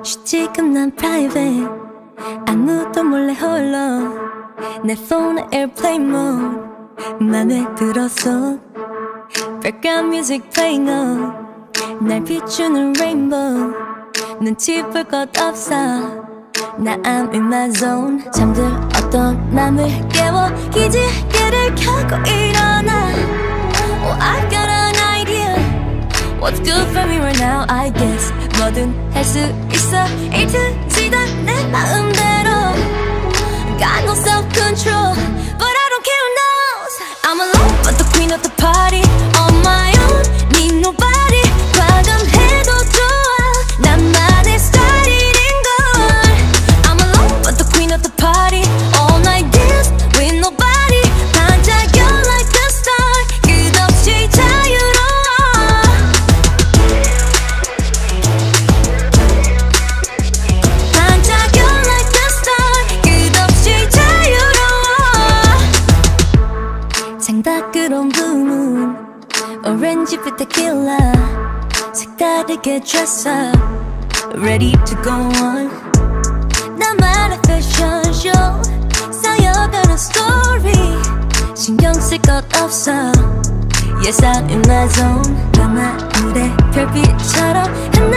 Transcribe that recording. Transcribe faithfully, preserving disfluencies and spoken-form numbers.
쉬 지금 난 private 아무도 몰래 홀로 내 폰에 airplane mode 맘에 들었어 Background music playing on 날 비추는 rainbow 눈치 볼 것 없어 나 I'm in my zone 잠들었던 맘을 깨워 기지개를 켜고 일어나 Oh I've got an idea What's good for me right now I guess 뭐든 할 수 있어 A to Z 다 내 마음대로 Got no self-control But I don't care who knows I'm alone but the queen of the party On my own need nobody 과감해도 좋아 나만의 스타일인 걸 I'm alone but the queen of the party All night dance with nobody 반짝여 like a star 끝없이 자유로워 반짝여 like a star 끝없이 자유로워 장다그런 blue moon Orange with tequila 색다르게 dress up Ready to go on 나만의 fashion show 쌓여가는 story 신경 쓸 것 없어 Yes I'm in my zone 밤하늘의 별빛처럼